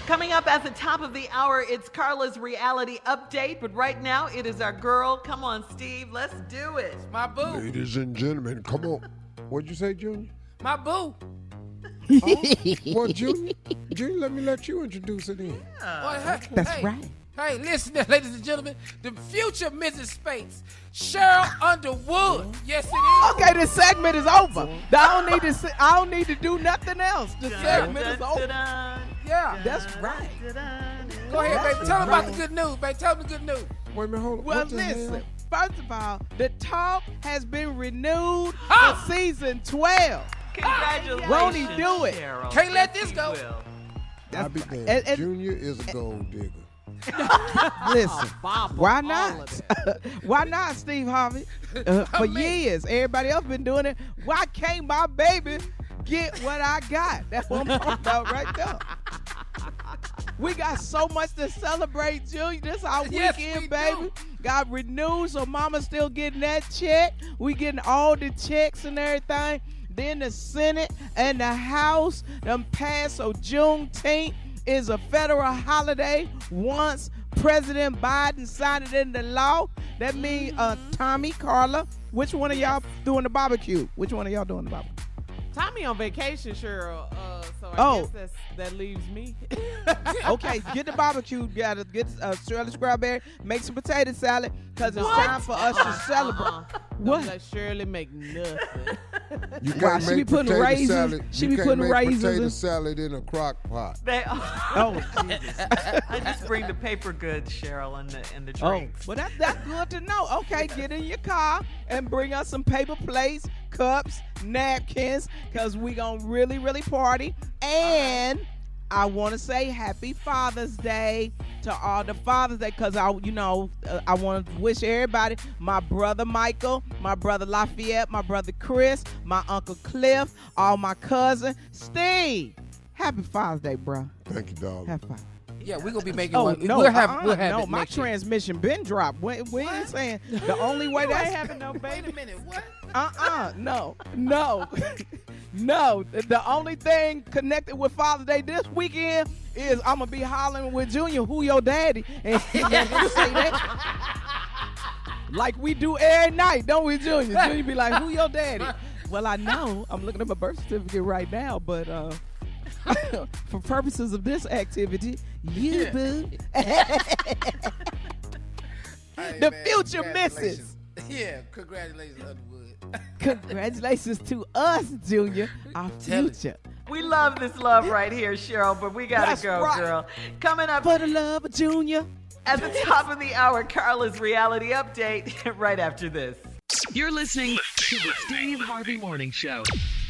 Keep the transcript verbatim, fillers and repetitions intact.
Coming up at the top of the hour, it's Carla's reality update. But right now, it is our girl. Come on, Steve. Let's do it. My boo. Ladies and gentlemen, come on. What'd you say, Junior? My boo. Oh, well, Junior, Junior, let me let you introduce it in. Well, hey, That's hey, right. Hey, listen, there, ladies and gentlemen, the future Missus Spates, Cheryl Underwood. Yes, it is. Okay, this segment is over. I don't need to. se- I don't need to do nothing else. The segment is over. Yeah, That's right. go ahead, That's baby. Tell them about right. the good news, baby. Tell them the good news. Wait a minute, hold on. Well, what the listen. hell? First of all, the talk has been renewed Ah! for season twelve. Congratulations, Won't he do it? Cheryl. Can't let Yes, this he go. will. I'll be damned. and- and- Junior is a gold digger. Listen, why not? Why not, Steve Harvey? Uh, for years, everybody else been doing it. Why can't my baby get what I got? That's what I'm talking about right there. We got so much to celebrate, Junior. This our Yes, weekend, we baby. do. Got renewed, so mama's still getting that check. We getting all the checks and everything. Then the Senate and the House them passed, so Juneteenth is a federal holiday once President Biden signed it into law. That means uh, Tommy, Carla, which one of y'all doing the barbecue? Which one of y'all doing the barbecue? Tommy on vacation, Cheryl. Uh, so I Oh. guess that's, that leaves me. Okay, get the barbecue. Gotta get uh, Shirley Strawberry, make some potato salad, because it's What? time for us to celebrate. Uh-uh. What? Don't let Shirley make nothing. You Wow, can't she be make putting potato raisins- salad. she you be can't putting make raisins potato in- salad in a crock pot. They, Oh, Jesus. I just bring the paper goods, Cheryl, and the and the Oh, drinks. well, that, that's good to know. Okay, get in your car and bring us some paper plates, cups, napkins, because we going to really, really party. And I want to say happy Father's Day to all the Father's Day, because I, you know, uh, I want to wish everybody, my brother Michael, my brother Lafayette, my brother Chris, my Uncle Cliff, all my cousin Steve. Happy Father's Day, bro. Thank you, darling. Happy Father's Day. Yeah, we're gonna be making Oh one. no! we'll have, uh-uh, we'll have no, it my next year. transmission been dropped. We, we ain't saying the only way You ain't that's having no Wait baby. a minute, what? uh-uh, no, no, no. The, the only thing connected with Father's Day this weekend is I'm gonna be hollering with Junior, who your daddy, and he gonna say that like we do every night, don't we, Junior? Junior be like, who your daddy? Well, I know. I'm looking at my birth certificate right now, but uh. for purposes of this activity, you Yeah. boo. Hey, The man, future congratulations. Yeah, congratulations, Underwood. Congratulations to us, Junior, our Tell it. future. We love this love right here, Cheryl, but we gotta That's go, right. girl. Coming up For the love of Junior. at the top of the hour, Carla's reality update right after this. You're listening to the Steve Harvey Morning Show.